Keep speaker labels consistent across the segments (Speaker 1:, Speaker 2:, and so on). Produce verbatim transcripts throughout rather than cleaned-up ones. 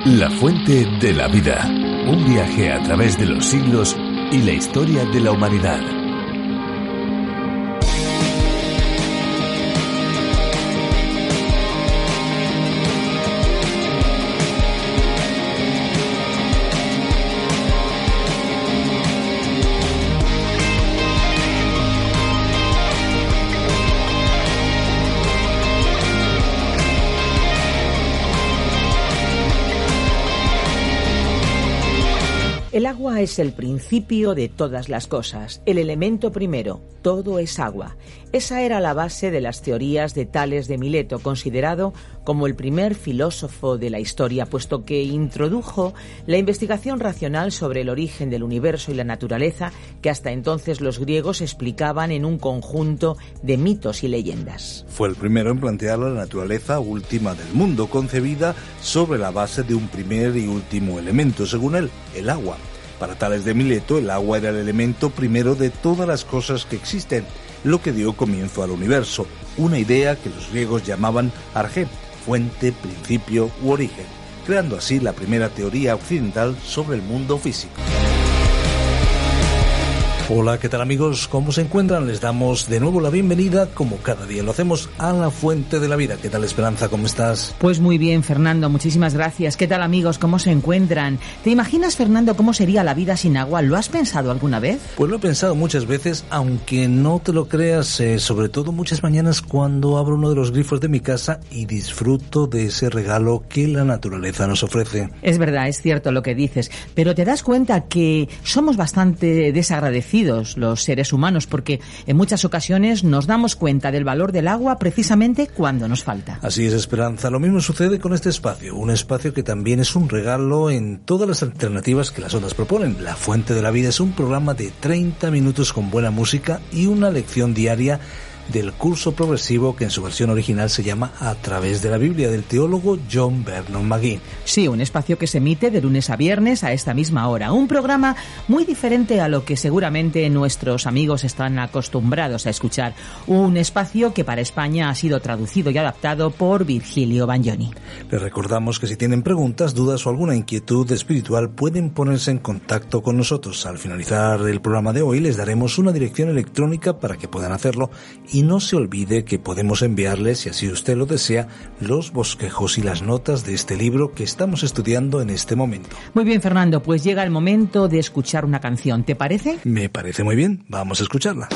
Speaker 1: La fuente de la vida. Un viaje a través de los siglos y la historia de la humanidad.
Speaker 2: El agua es el principio de todas las cosas, el elemento primero, todo es agua. Esa era la base de las teorías de Tales de Mileto, considerado como el primer filósofo de la historia, puesto que introdujo la investigación racional sobre el origen del universo y la naturaleza, que hasta entonces los griegos explicaban en un conjunto de mitos y leyendas.
Speaker 3: Fue el primero en plantear la naturaleza última del mundo, concebida sobre la base de un primer y último elemento, según él, el agua. Para Tales de Mileto, el agua era el elemento primero de todas las cosas que existen, lo que dio comienzo al universo, una idea que los griegos llamaban arjé, fuente, principio u origen, creando así la primera teoría occidental sobre el mundo físico. Hola, ¿qué tal amigos? ¿Cómo se encuentran? Les damos de nuevo la bienvenida, como cada día lo hacemos, a la Fuente de la Vida. ¿Qué tal, Esperanza? ¿Cómo estás?
Speaker 2: Pues muy bien, Fernando, muchísimas gracias. ¿Qué tal, amigos? ¿Cómo se encuentran? ¿Te imaginas, Fernando, cómo sería la vida sin agua? ¿Lo has pensado alguna vez?
Speaker 3: Pues lo he pensado muchas veces, aunque no te lo creas, eh, sobre todo muchas mañanas cuando abro uno de los grifos de mi casa y disfruto de ese regalo que la naturaleza nos ofrece.
Speaker 2: Es verdad, es cierto lo que dices, pero te das cuenta que somos bastante desagradecidos los seres humanos, porque en muchas ocasiones nos damos cuenta del valor del agua precisamente cuando nos falta.
Speaker 3: Así es, Esperanza. Lo mismo sucede con este espacio, un espacio que también es un regalo en todas las alternativas que las ondas proponen. La Fuente de la Vida es un programa de treinta minutos con buena música y una lección diaria del curso progresivo que en su versión original se llama A través de la Biblia, del teólogo John Vernon McGee.
Speaker 2: Sí, un espacio que se emite de lunes a viernes a esta misma hora. Un programa muy diferente a lo que seguramente nuestros amigos están acostumbrados a escuchar. Un espacio que para España ha sido traducido y adaptado por Virgilio Bagnoni.
Speaker 3: Les recordamos que si tienen preguntas, dudas o alguna inquietud espiritual pueden ponerse en contacto con nosotros. Al finalizar el programa de hoy les daremos una dirección electrónica para que puedan hacerlo. Y no se olvide que podemos enviarles, si así usted lo desea, los bosquejos y las notas de este libro que estamos estudiando en este momento.
Speaker 2: Muy bien, Fernando, pues llega el momento de escuchar una canción, ¿te parece?
Speaker 3: Me parece muy bien, vamos a escucharla.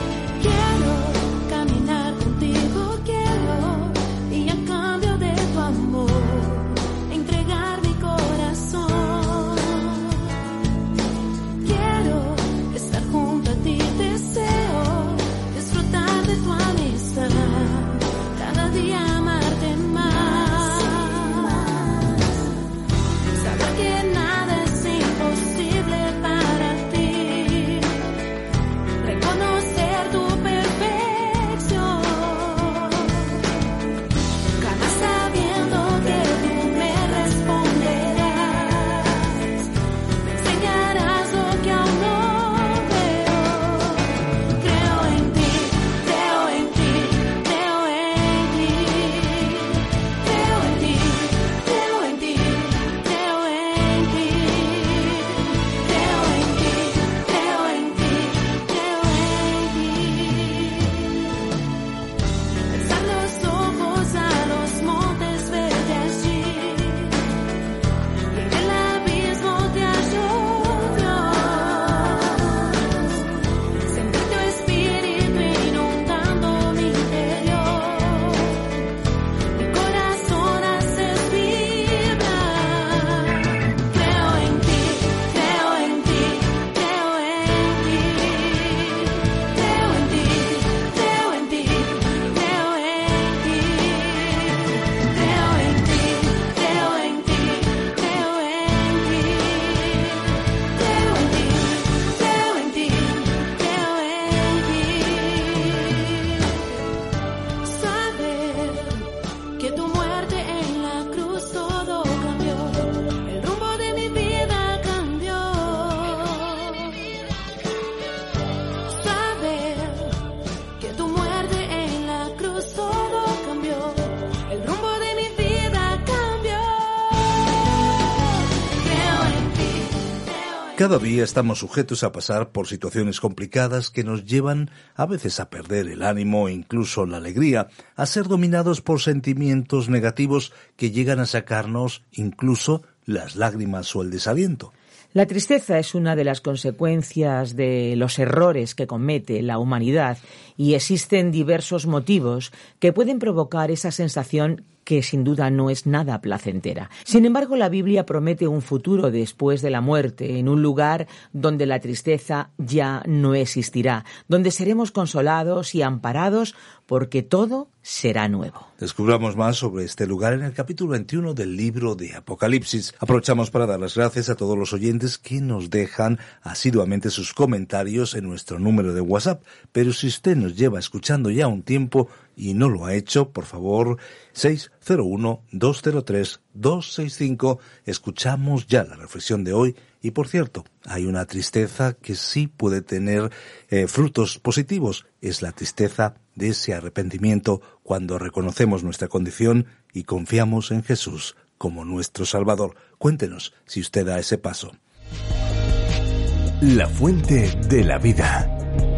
Speaker 4: Quiero caminar contigo, quiero, y a cambio de tu amor
Speaker 3: Cada día estamos sujetos a pasar por situaciones complicadas que nos llevan a veces a perder el ánimo e incluso la alegría, a ser dominados por sentimientos negativos que llegan a sacarnos incluso las lágrimas o el desaliento.
Speaker 2: La tristeza es una de las consecuencias de los errores que comete la humanidad y existen diversos motivos que pueden provocar esa sensación que sin duda no es nada placentera. Sin embargo, la Biblia promete un futuro después de la muerte, en un lugar donde la tristeza ya no existirá, donde seremos consolados y amparados porque todo será nuevo.
Speaker 3: Descubramos más sobre este lugar en el capítulo veintiuno del libro de Apocalipsis. Aprovechamos para dar las gracias a todos los oyentes que nos dejan asiduamente sus comentarios en nuestro número de WhatsApp. Pero si usted nos lleva escuchando ya un tiempo y no lo ha hecho, por favor, seis cero uno, dos cero tres, dos seis cinco, escuchamos ya la reflexión de hoy. Y por cierto, hay una tristeza que sí puede tener eh, frutos positivos. Es la tristeza de ese arrepentimiento cuando reconocemos nuestra condición y confiamos en Jesús como nuestro Salvador. Cuéntenos si usted da ese paso.
Speaker 1: La fuente de la vida.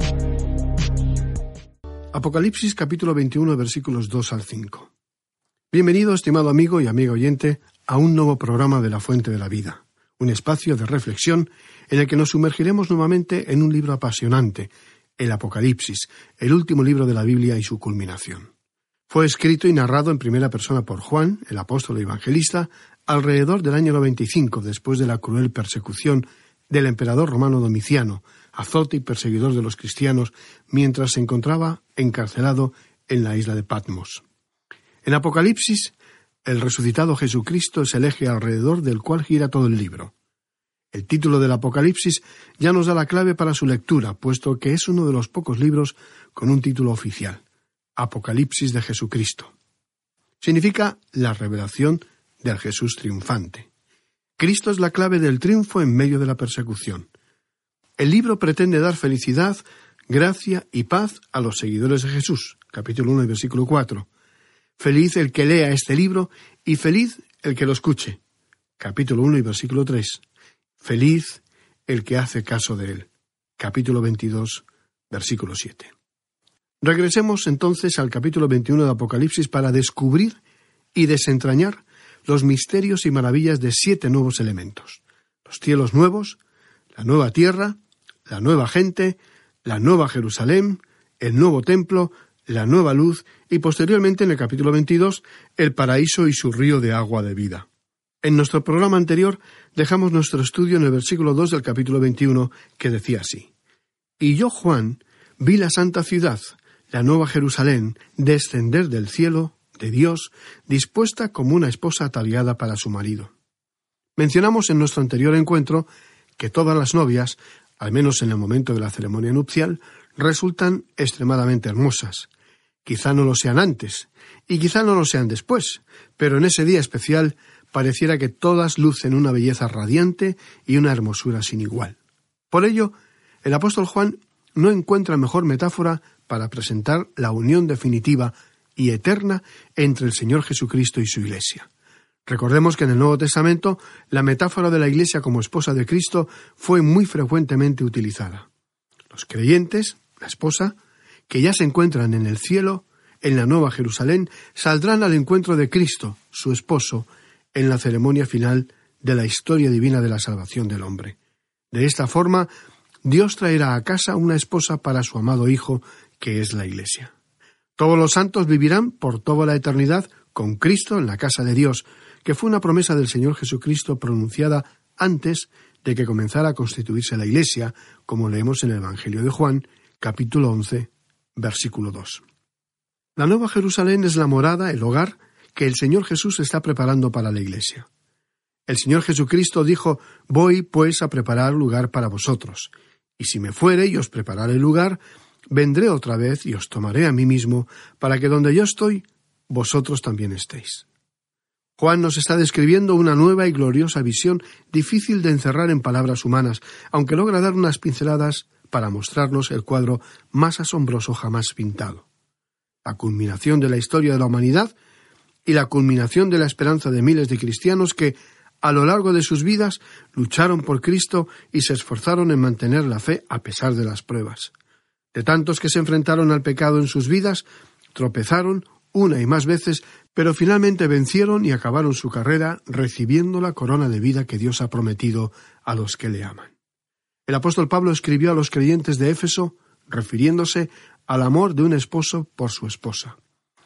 Speaker 4: Apocalipsis capítulo veintiuno, versículos dos al cinco. Bienvenido, estimado amigo y amiga oyente, a un nuevo programa de La Fuente de la Vida, un espacio de reflexión en el que nos sumergiremos nuevamente en un libro apasionante, el Apocalipsis, el último libro de la Biblia y su culminación. Fue escrito y narrado en primera persona por Juan, el apóstol y evangelista, alrededor del año noventa y cinco, después de la cruel persecución del emperador romano Domiciano, azote y perseguidor de los cristianos, mientras se encontraba encarcelado en la isla de Patmos. En Apocalipsis, el resucitado Jesucristo es el eje alrededor del cual gira todo el libro. El título del Apocalipsis ya nos da la clave para su lectura, puesto que es uno de los pocos libros con un título oficial, Apocalipsis de Jesucristo. Significa la revelación del Jesús triunfante. Cristo es la clave del triunfo en medio de la persecución. El libro pretende dar felicidad, gracia y paz a los seguidores de Jesús, capítulo uno y versículo cuatro. Feliz el que lea este libro y feliz el que lo escuche, capítulo uno y versículo tres. Feliz el que hace caso de él, capítulo veintidós, versículo siete. Regresemos entonces al capítulo veintiuno de Apocalipsis para descubrir y desentrañar los misterios y maravillas de siete nuevos elementos: los cielos nuevos, la nueva tierra, la nueva gente, la nueva Jerusalén, el nuevo templo, la nueva luz y posteriormente en el capítulo veintidós, el paraíso y su río de agua de vida. En nuestro programa anterior dejamos nuestro estudio en el versículo dos del capítulo veintiuno, que decía así: Y yo, Juan, vi la santa ciudad, la nueva Jerusalén, descender del cielo, de Dios, dispuesta como una esposa ataviada para su marido. Mencionamos en nuestro anterior encuentro que todas las novias, al menos en el momento de la ceremonia nupcial, resultan extremadamente hermosas. Quizá no lo sean antes, y quizá no lo sean después, pero en ese día especial pareciera que todas lucen una belleza radiante y una hermosura sin igual. Por ello, el apóstol Juan no encuentra mejor metáfora para presentar la unión definitiva y eterna entre el Señor Jesucristo y su Iglesia. Recordemos que en el Nuevo Testamento la metáfora de la Iglesia como esposa de Cristo fue muy frecuentemente utilizada. Los creyentes, la esposa, que ya se encuentran en el cielo, en la Nueva Jerusalén, saldrán al encuentro de Cristo, su esposo, en la ceremonia final de la historia divina de la salvación del hombre. De esta forma, Dios traerá a casa una esposa para su amado Hijo, que es la Iglesia. Todos los santos vivirán por toda la eternidad con Cristo en la casa de Dios, que fue una promesa del Señor Jesucristo pronunciada antes de que comenzara a constituirse la Iglesia, como leemos en el Evangelio de Juan, capítulo once, versículo dos. La Nueva Jerusalén es la morada, el hogar, que el Señor Jesús está preparando para la Iglesia. El Señor Jesucristo dijo: «Voy, pues, a preparar lugar para vosotros, y si me fuere y os preparare el lugar, vendré otra vez y os tomaré a mí mismo, para que donde yo estoy, vosotros también estéis». Juan nos está describiendo una nueva y gloriosa visión difícil de encerrar en palabras humanas, aunque logra dar unas pinceladas para mostrarnos el cuadro más asombroso jamás pintado. La culminación de la historia de la humanidad y la culminación de la esperanza de miles de cristianos que, A lo largo de sus vidas lucharon por Cristo y se esforzaron en mantener la fe a pesar de las pruebas. De tantos que se enfrentaron al pecado en sus vidas, tropezaron una y más veces, pero finalmente vencieron y acabaron su carrera recibiendo la corona de vida que Dios ha prometido a los que le aman. El apóstol Pablo escribió a los creyentes de Éfeso, refiriéndose al amor de un esposo por su esposa.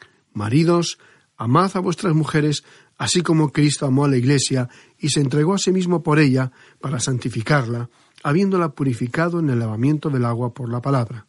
Speaker 4: Maridos, amad a vuestras mujeres, así como Cristo amó a la Iglesia y se entregó a sí mismo por ella para santificarla, habiéndola purificado en el lavamiento del agua por la palabra.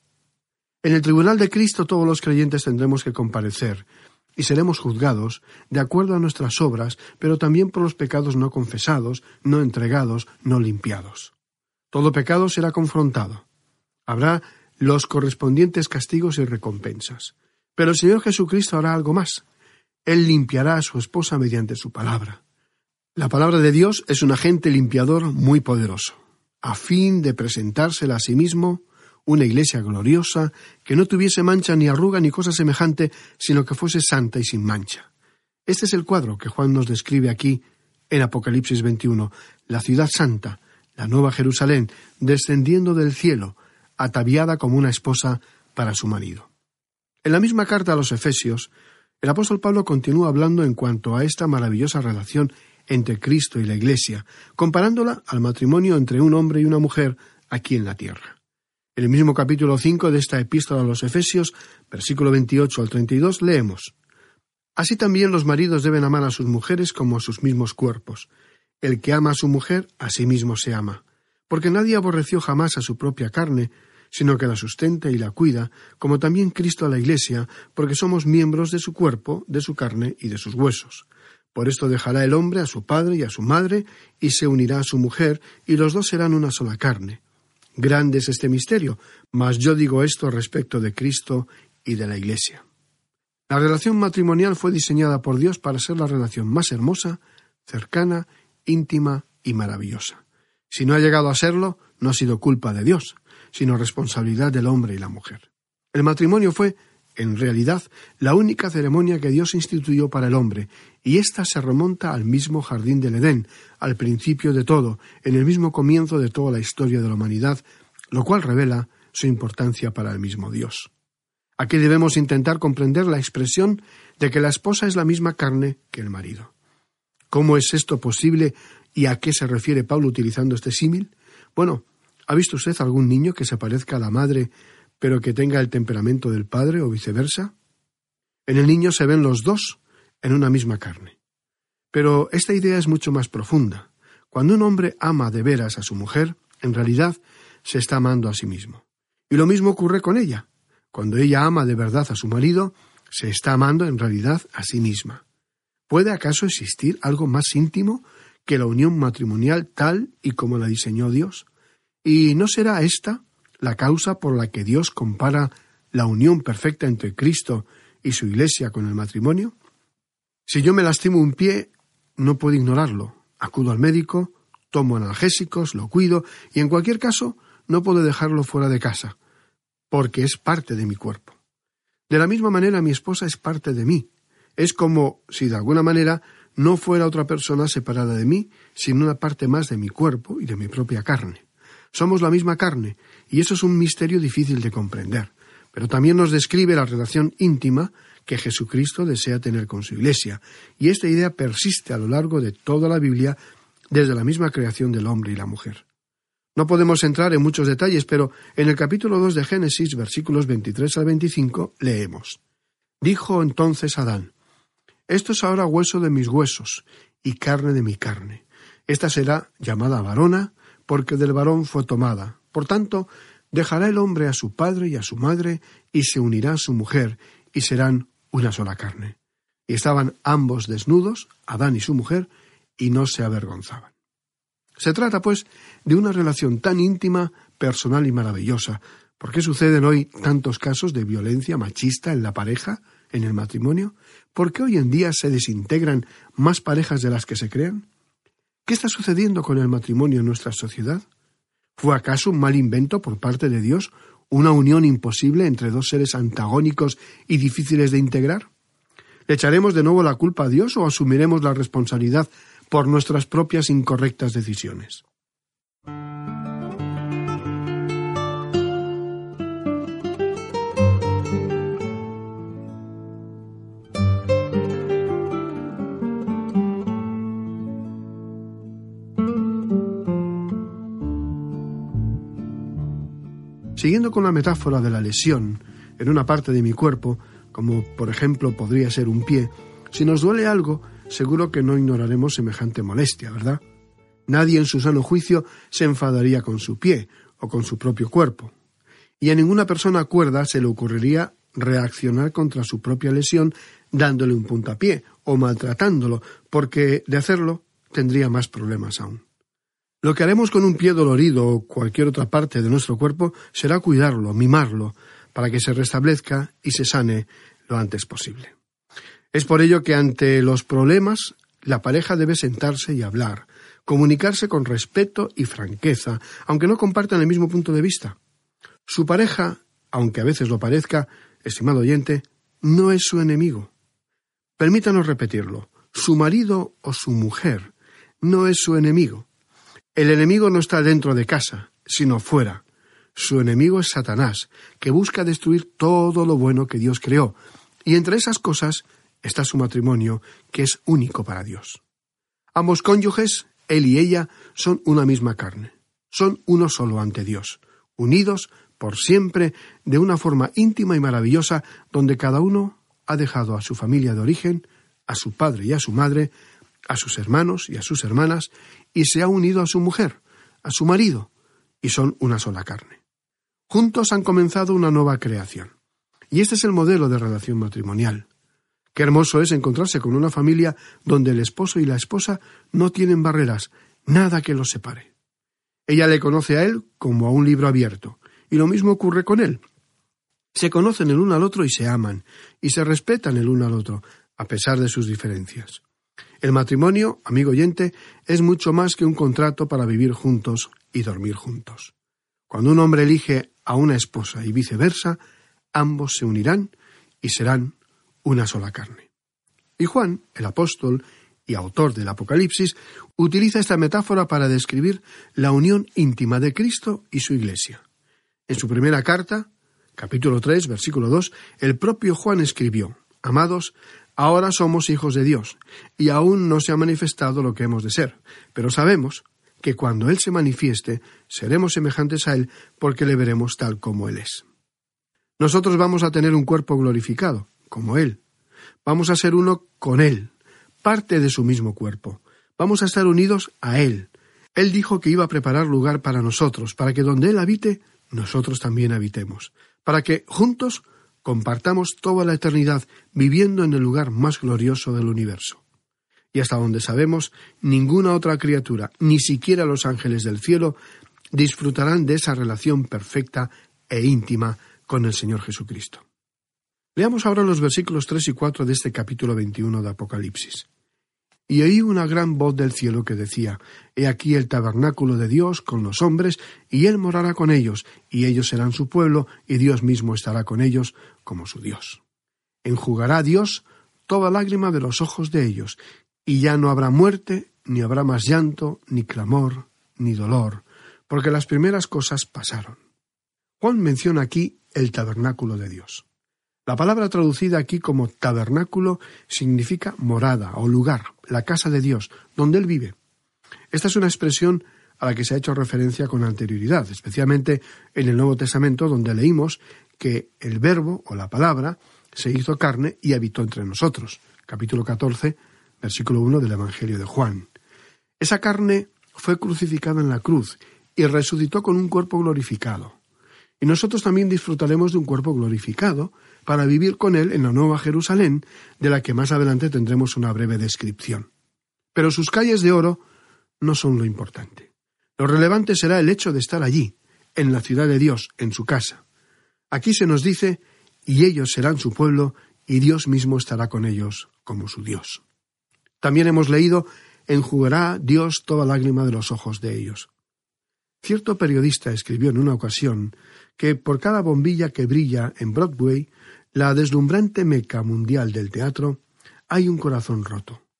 Speaker 4: En el tribunal de Cristo todos los creyentes tendremos que comparecer y seremos juzgados de acuerdo a nuestras obras, pero también por los pecados no confesados, no entregados, no limpiados. Todo pecado será confrontado. Habrá los correspondientes castigos y recompensas. Pero el Señor Jesucristo hará algo más. Él limpiará a su esposa mediante su palabra. La palabra de Dios es un agente limpiador muy poderoso, a fin de presentársela a sí mismo una iglesia gloriosa, que no tuviese mancha ni arruga ni cosa semejante, sino que fuese santa y sin mancha. Este es el cuadro que Juan nos describe aquí en Apocalipsis veintiuno, la ciudad santa, la nueva Jerusalén, descendiendo del cielo, ataviada como una esposa para su marido. En la misma carta a los Efesios, el apóstol Pablo continúa hablando en cuanto a esta maravillosa relación entre Cristo y la Iglesia, comparándola al matrimonio entre un hombre y una mujer aquí en la tierra. En el mismo capítulo cinco de esta epístola a los Efesios, versículo veintiocho al treinta y dos, leemos: Así también los maridos deben amar a sus mujeres como a sus mismos cuerpos. El que ama a su mujer, a sí mismo se ama. Porque nadie aborreció jamás a su propia carne, sino que la sustenta y la cuida, como también Cristo a la Iglesia, porque somos miembros de su cuerpo, de su carne y de sus huesos. Por esto dejará el hombre a su padre y a su madre, y se unirá a su mujer, y los dos serán una sola carne. Grande es este misterio, mas yo digo esto respecto de Cristo y de la Iglesia. La relación matrimonial fue diseñada por Dios para ser la relación más hermosa, cercana, íntima y maravillosa. Si no ha llegado a serlo, no ha sido culpa de Dios, sino responsabilidad del hombre y la mujer. El matrimonio fue, en realidad, la única ceremonia que Dios instituyó para el hombre, y ésta se remonta al mismo jardín del Edén, al principio de todo, en el mismo comienzo de toda la historia de la humanidad, lo cual revela su importancia para el mismo Dios. Aquí debemos intentar comprender la expresión de que la esposa es la misma carne que el marido. ¿Cómo es esto posible y a qué se refiere Pablo utilizando este símil? Bueno, ¿ha visto usted algún niño que se parezca a la madre, pero que tenga el temperamento del padre o viceversa? En el niño se ven los dos en una misma carne. Pero esta idea es mucho más profunda. Cuando un hombre ama de veras a su mujer, en realidad se está amando a sí mismo. Y lo mismo ocurre con ella. Cuando ella ama de verdad a su marido, se está amando en realidad a sí misma. ¿Puede acaso existir algo más íntimo que la unión matrimonial tal y como la diseñó Dios? ¿Y no será esta la causa por la que Dios compara la unión perfecta entre Cristo y su Iglesia con el matrimonio? Si yo me lastimo un pie, no puedo ignorarlo. Acudo al médico, tomo analgésicos, lo cuido y en cualquier caso no puedo dejarlo fuera de casa, porque es parte de mi cuerpo. De la misma manera mi esposa es parte de mí. Es como si de alguna manera no fuera otra persona separada de mí, sino una parte más de mi cuerpo y de mi propia carne. Somos la misma carne, y eso es un misterio difícil de comprender, pero también nos describe la relación íntima que Jesucristo desea tener con su Iglesia, y esta idea persiste a lo largo de toda la Biblia, desde la misma creación del hombre y la mujer. No podemos entrar en muchos detalles, pero en el capítulo dos de Génesis, versículos veintitrés al veinticinco, leemos: Dijo entonces Adán: Esto es ahora hueso de mis huesos y carne de mi carne. Esta será llamada varona, porque del varón fue tomada. Por tanto, dejará el hombre a su padre y a su madre, y se unirá a su mujer, y serán una sola carne. Y estaban ambos desnudos, Adán y su mujer, y no se avergonzaban. Se trata, pues, de una relación tan íntima, personal y maravillosa. ¿Por qué suceden hoy tantos casos de violencia machista en la pareja, en el matrimonio? ¿Por qué hoy en día se desintegran más parejas de las que se crean? ¿Qué está sucediendo con el matrimonio en nuestra sociedad? ¿Fue acaso un mal invento por parte de Dios, una unión imposible entre dos seres antagónicos y difíciles de integrar? ¿Le echaremos de nuevo la culpa a Dios o asumiremos la responsabilidad por nuestras propias incorrectas decisiones. Siguiendo con la metáfora de la lesión en una parte de mi cuerpo, como por ejemplo podría ser un pie, si nos duele algo, seguro que no ignoraremos semejante molestia, ¿verdad? Nadie en su sano juicio se enfadaría con su pie o con su propio cuerpo. Y a ninguna persona cuerda se le ocurriría reaccionar contra su propia lesión dándole un puntapié o maltratándolo, porque de hacerlo tendría más problemas aún. Lo que haremos con un pie dolorido o cualquier otra parte de nuestro cuerpo será cuidarlo, mimarlo, para que se restablezca y se sane lo antes posible. Es por ello que ante los problemas la pareja debe sentarse y hablar, comunicarse con respeto y franqueza, aunque no compartan el mismo punto de vista. Su pareja, aunque a veces lo parezca, estimado oyente, no es su enemigo. Permítanos repetirlo, su marido o su mujer no es su enemigo. El enemigo no está dentro de casa, sino fuera. Su enemigo es Satanás, que busca destruir todo lo bueno que Dios creó, y entre esas cosas está su matrimonio, que es único para Dios. Ambos cónyuges, él y ella, son una misma carne. Son uno solo ante Dios, unidos por siempre de una forma íntima y maravillosa, donde cada uno ha dejado a su familia de origen, a su padre y a su madre, a sus hermanos y a sus hermanas, y se ha unido a su mujer, a su marido, y son una sola carne. Juntos han comenzado una nueva creación. Y este es el modelo de relación matrimonial. Qué hermoso es encontrarse con una familia donde el esposo y la esposa no tienen barreras, nada que los separe. Ella le conoce a él como a un libro abierto, y lo mismo ocurre con él. Se conocen el uno al otro y se aman, y se respetan el uno al otro, a pesar de sus diferencias. El matrimonio, amigo oyente, es mucho más que un contrato para vivir juntos y dormir juntos. Cuando un hombre elige a una esposa y viceversa, ambos se unirán y serán una sola carne. Y Juan, el apóstol y autor del Apocalipsis, utiliza esta metáfora para describir la unión íntima de Cristo y su Iglesia. En su primera carta, capítulo tres, versículo dos, el propio Juan escribió: «Amados, ahora somos hijos de Dios, y aún no se ha manifestado lo que hemos de ser, pero sabemos que cuando Él se manifieste, seremos semejantes a Él, porque le veremos tal como Él es». Nosotros vamos a tener un cuerpo glorificado, como Él. Vamos a ser uno con Él, parte de su mismo cuerpo. Vamos a estar unidos a Él. Él dijo que iba a preparar lugar para nosotros, para que donde Él habite, nosotros también habitemos, para que juntos compartamos toda la eternidad viviendo en el lugar más glorioso del universo. Y hasta donde sabemos, ninguna otra criatura, ni siquiera los ángeles del cielo, disfrutarán de esa relación perfecta e íntima con el Señor Jesucristo. Leamos ahora los versículos tres y cuatro de este capítulo veintiuno de Apocalipsis. Y oí una gran voz del cielo que decía: «He aquí el tabernáculo de Dios con los hombres, y Él morará con ellos, y ellos serán su pueblo, y Dios mismo estará con ellos como su Dios. Enjugará Dios toda lágrima de los ojos de ellos, y ya no habrá muerte, ni habrá más llanto, ni clamor, ni dolor, porque las primeras cosas pasaron». Juan menciona aquí el tabernáculo de Dios. La palabra traducida aquí como tabernáculo significa morada o lugar, la casa de Dios, donde Él vive. Esta es una expresión a la que se ha hecho referencia con anterioridad, especialmente en el Nuevo Testamento, donde leímos que el verbo o la palabra se hizo carne y habitó entre nosotros. Capítulo catorce, versículo uno del Evangelio de Juan. Esa carne fue crucificada en la cruz y resucitó con un cuerpo glorificado. Y nosotros también disfrutaremos de un cuerpo glorificado para vivir con Él en la Nueva Jerusalén, de la que más adelante tendremos una breve descripción. Pero sus calles de oro no son lo importante. Lo relevante será el hecho de estar allí, en la ciudad de Dios, en su casa. Aquí se nos dice: «Y ellos serán su pueblo, y Dios mismo estará con ellos como su Dios». También hemos leído: «Enjugará Dios toda lágrima de los ojos de ellos». Cierto periodista escribió en una ocasión que por cada bombilla que brilla en Broadway, la deslumbrante meca mundial del teatro, hay un corazón roto.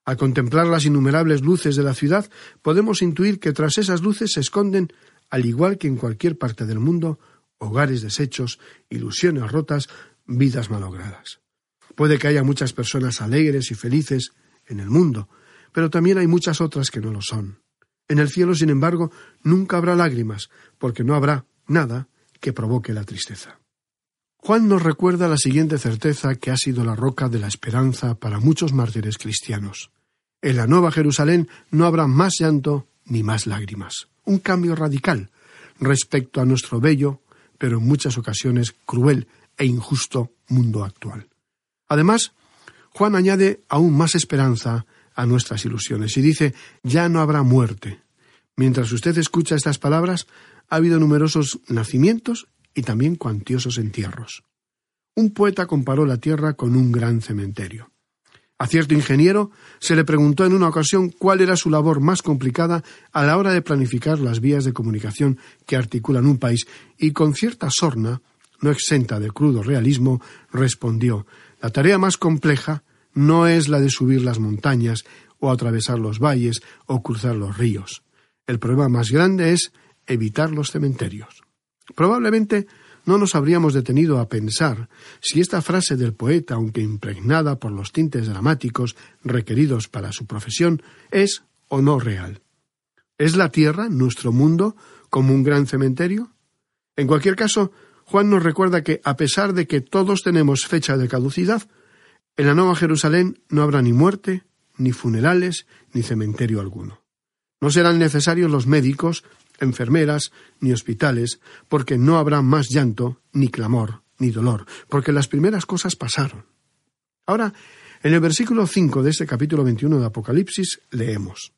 Speaker 4: Al contemplar las innumerables luces de la ciudad, podemos intuir que tras esas luces se esconden, al igual que en cualquier parte del mundo, hogares deshechos, ilusiones rotas, vidas malogradas. Puede que haya muchas personas alegres y felices en el mundo, pero también hay muchas otras que no lo son. En el cielo, sin embargo, nunca habrá lágrimas, porque no habrá nada que provoque la tristeza. Juan nos recuerda la siguiente certeza que ha sido la roca de la esperanza para muchos mártires cristianos. En la Nueva Jerusalén no habrá más llanto ni más lágrimas. Un cambio radical respecto a nuestro bello, pero en muchas ocasiones cruel e injusto mundo actual. Además, Juan añade aún más esperanza a nuestras ilusiones y dice: ya no habrá muerte. Mientras usted escucha estas palabras, ha habido numerosos nacimientos y también cuantiosos entierros. Un poeta comparó la tierra con un gran cementerio. A cierto ingeniero se le preguntó en una ocasión cuál era su labor más complicada a la hora de planificar las vías de comunicación que articulan un país, y con cierta sorna, no exenta de crudo realismo, respondió: la tarea más compleja no es la de subir las montañas o atravesar los valles o cruzar los ríos. El problema más grande es evitar los cementerios. Probablemente no nos habríamos detenido a pensar si esta frase del poeta, aunque impregnada por los tintes dramáticos requeridos para su profesión, es o no real. ¿Es la tierra, nuestro mundo, como un gran cementerio? En cualquier caso, Juan nos recuerda que, a pesar de que todos tenemos fecha de caducidad, en la Nueva Jerusalén no habrá ni muerte, ni funerales, ni cementerio alguno. No serán necesarios los médicos, enfermeras, ni hospitales, porque no habrá más llanto, ni clamor, ni dolor, porque las primeras cosas pasaron. Ahora, en el versículo cinco de este capítulo veintiuno de Apocalipsis, leemos: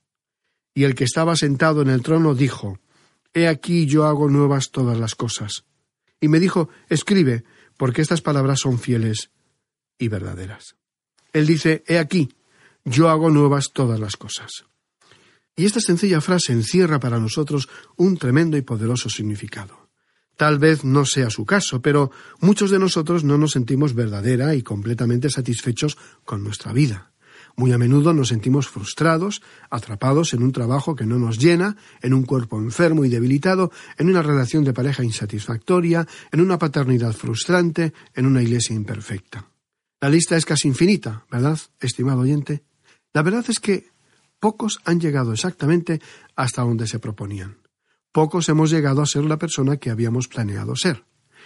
Speaker 4: y el que estaba sentado en el trono dijo: he aquí yo hago nuevas todas las cosas. Y me dijo: escribe, porque estas palabras son fieles y verdaderas. Él dice: he aquí, yo hago nuevas todas las cosas. Y esta sencilla frase encierra para nosotros un tremendo y poderoso significado. Tal vez no sea su caso, pero muchos de nosotros no nos sentimos verdadera y completamente satisfechos con nuestra vida. Muy a menudo nos sentimos frustrados, atrapados en un trabajo que no nos llena, en un cuerpo enfermo y debilitado, en una relación de pareja insatisfactoria, en una paternidad frustrante, en una iglesia imperfecta. La lista es casi infinita, ¿verdad, estimado oyente? La verdad es que pocos han llegado exactamente hasta donde se proponían. Pocos hemos llegado a ser la persona que habíamos planeado ser.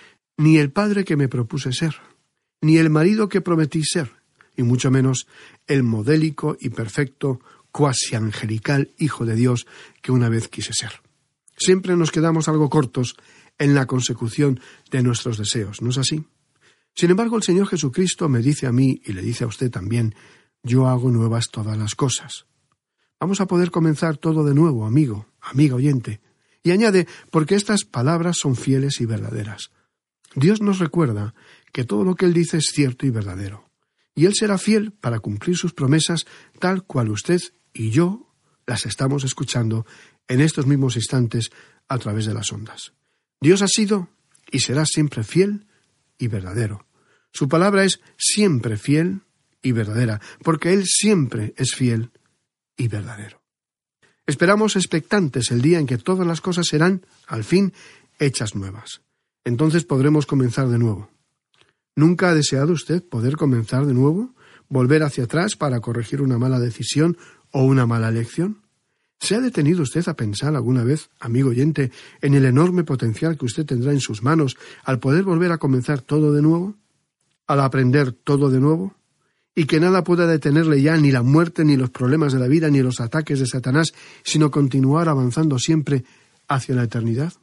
Speaker 4: Ni el padre que me propuse ser, ni el marido que prometí ser, y mucho menos el modélico y perfecto, cuasi angelical hijo de Dios que una vez quise ser. Siempre nos quedamos algo cortos en la consecución de nuestros deseos, ¿no es así? Sin embargo, el Señor Jesucristo me dice a mí, y le dice a usted también: yo hago nuevas todas las cosas. Vamos a poder comenzar todo de nuevo, amigo, amiga oyente. Y añade: porque estas palabras son fieles y verdaderas. Dios nos recuerda que todo lo que Él dice es cierto y verdadero. Y Él será fiel para cumplir sus promesas tal cual usted y yo las estamos escuchando en estos mismos instantes a través de las ondas. Dios ha sido y será siempre fiel y verdadero. Su palabra es siempre fiel y verdadera, porque Él siempre es fiel y verdadero. Esperamos expectantes el día en que todas las cosas serán, al fin, hechas nuevas. Entonces podremos comenzar de nuevo. ¿Nunca ha deseado usted poder comenzar de nuevo? ¿Volver hacia atrás para corregir una mala decisión o una mala elección? ¿Se ha detenido usted a pensar alguna vez, amigo oyente, en el enorme potencial que usted tendrá en sus manos al poder volver a comenzar todo de nuevo? ¿Al aprender todo de nuevo? Y que nada pueda detenerle ya, ni la muerte, ni los problemas de la vida, ni los ataques de Satanás, sino continuar avanzando siempre hacia la eternidad.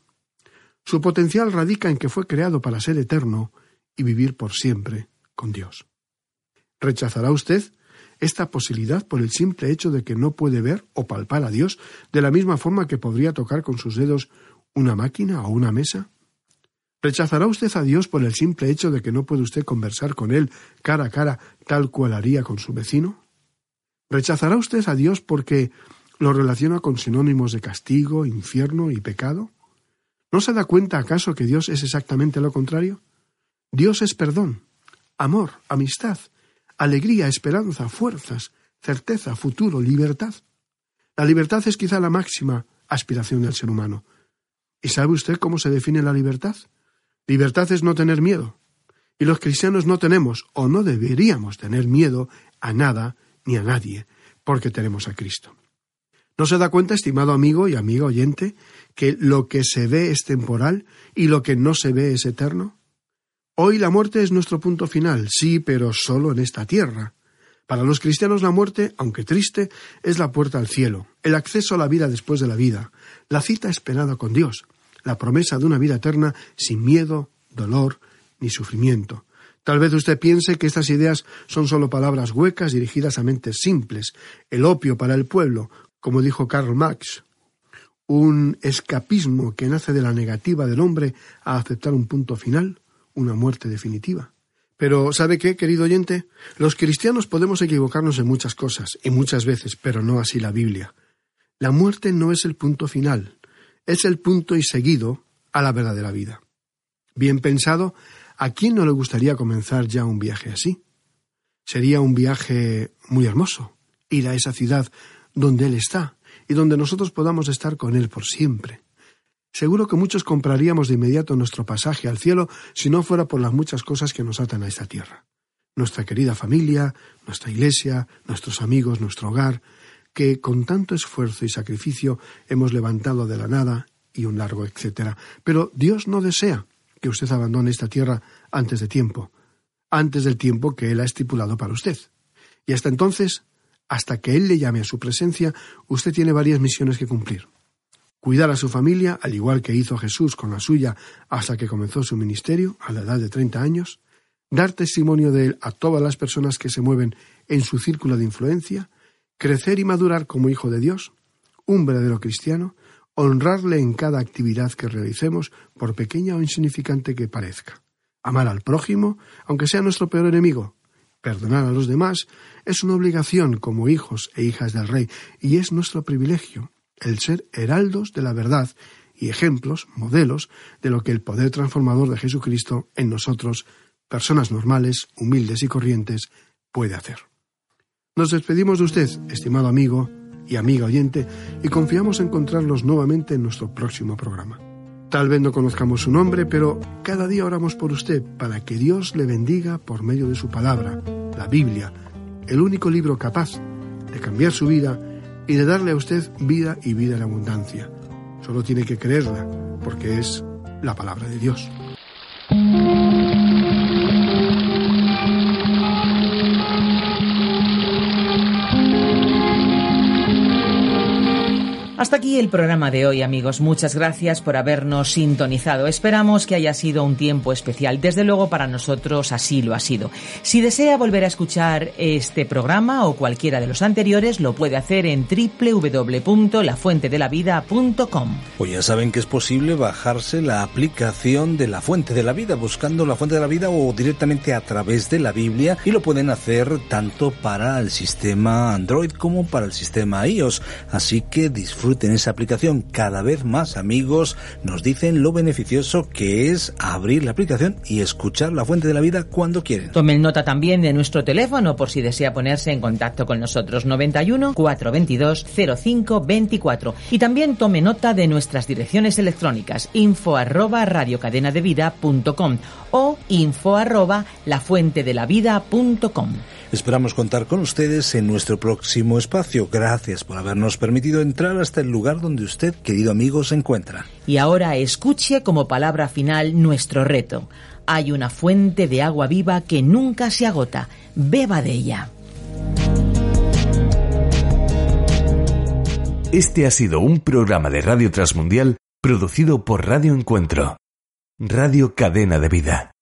Speaker 4: Su potencial radica en que fue creado para ser eterno y vivir por siempre con Dios. ¿Rechazará usted esta posibilidad por el simple hecho de que no puede ver o palpar a Dios de la misma forma que podría tocar con sus dedos una máquina o una mesa? ¿Rechazará usted a Dios por el simple hecho de que no puede usted conversar con Él cara a cara tal cual haría con su vecino? ¿Rechazará usted a Dios porque lo relaciona con sinónimos de castigo, infierno y pecado? ¿No se da cuenta acaso que Dios es exactamente lo contrario? Dios es perdón, amor, amistad, alegría, esperanza, fuerzas, certeza, futuro, libertad. La libertad es quizá la máxima aspiración del ser humano. ¿Y sabe usted cómo se define la libertad? Libertad es no tener miedo. Y los cristianos no tenemos, o no deberíamos tener miedo a nada ni a nadie, porque tenemos a Cristo. ¿No se da cuenta, estimado amigo y amiga oyente, que lo que se ve es temporal y lo que no se ve es eterno? Hoy la muerte es nuestro punto final, sí, pero solo en esta tierra. Para los cristianos la muerte, aunque triste, es la puerta al cielo, el acceso a la vida después de la vida, la cita esperada con Dios, la promesa de una vida eterna sin miedo, dolor ni sufrimiento. Tal vez usted piense que estas ideas son solo palabras huecas dirigidas a mentes simples, el opio para el pueblo, como dijo Karl Marx, un escapismo que nace de la negativa del hombre a aceptar un punto final, una muerte definitiva. Pero, ¿sabe qué, querido oyente? Los cristianos podemos equivocarnos en muchas cosas, y muchas veces, pero no así la Biblia. La muerte no es el punto final, es el punto y seguido a la verdadera vida. Bien pensado, ¿a quién no le gustaría comenzar ya un viaje así? Sería un viaje muy hermoso, ir a esa ciudad donde Él está, y donde nosotros podamos estar con Él por siempre. Seguro que muchos compraríamos de inmediato nuestro pasaje al cielo si no fuera por las muchas cosas que nos atan a esta tierra. Nuestra querida familia, nuestra iglesia, nuestros amigos, nuestro hogar, que con tanto esfuerzo y sacrificio hemos levantado de la nada y un largo etcétera. Pero Dios no desea que usted abandone esta tierra antes de tiempo, antes del tiempo que Él ha estipulado para usted. Y hasta entonces, hasta que Él le llame a su presencia, usted tiene varias misiones que cumplir. Cuidar a su familia, al igual que hizo Jesús con la suya hasta que comenzó su ministerio, a la edad de treinta años. Dar testimonio de Él a todas las personas que se mueven en su círculo de influencia. Crecer y madurar como hijo de Dios, un verdadero cristiano. Honrarle en cada actividad que realicemos, por pequeña o insignificante que parezca. Amar al prójimo, aunque sea nuestro peor enemigo. Perdonar a los demás es una obligación como hijos e hijas del Rey, y es nuestro privilegio el ser heraldos de la verdad y ejemplos, modelos, de lo que el poder transformador de Jesucristo en nosotros, personas normales, humildes y corrientes, puede hacer. Nos despedimos de usted, estimado amigo y amiga oyente, y confiamos encontrarnos nuevamente en nuestro próximo programa. Tal vez no conozcamos su nombre, pero cada día oramos por usted para que Dios le bendiga por medio de su palabra, la Biblia, el único libro capaz de cambiar su vida y de darle a usted vida y vida en abundancia. Solo tiene que creerla, porque es la palabra de Dios.
Speaker 2: Hasta aquí el programa de hoy, amigos. Muchas gracias por habernos sintonizado. Esperamos que haya sido un tiempo especial. Desde luego, para nosotros así lo ha sido. Si desea volver a escuchar este programa o cualquiera de los anteriores, lo puede hacer en doble u doble u doble u punto la fuente de la vida punto com.
Speaker 3: Pues ya saben que es posible bajarse la aplicación de La Fuente de la Vida, buscando La Fuente de la Vida o directamente a través de la Biblia, y lo pueden hacer tanto para el sistema Android como para el sistema iOS. Así que disfruten en esa aplicación. Cada vez más amigos nos dicen lo beneficioso que es abrir la aplicación y escuchar La Fuente de la Vida cuando quieren.
Speaker 2: Tomen nota también de nuestro teléfono por si desea ponerse en contacto con nosotros, noventa y uno, cuatrocientos veintidós, cero cinco veinticuatro. Y también tome nota de nuestras direcciones electrónicas, info arroba radiocadenadevida punto com o info arroba lafuentedelavida punto com.
Speaker 3: Esperamos contar con ustedes en nuestro próximo espacio. Gracias por habernos permitido entrar hasta el lugar donde usted, querido amigo, se encuentra.
Speaker 2: Y ahora escuche como palabra final nuestro reto. Hay una fuente de agua viva que nunca se agota. Beba de ella.
Speaker 1: Este ha sido un programa de Radio Transmundial producido por Radio Encuentro, Radio Cadena de Vida.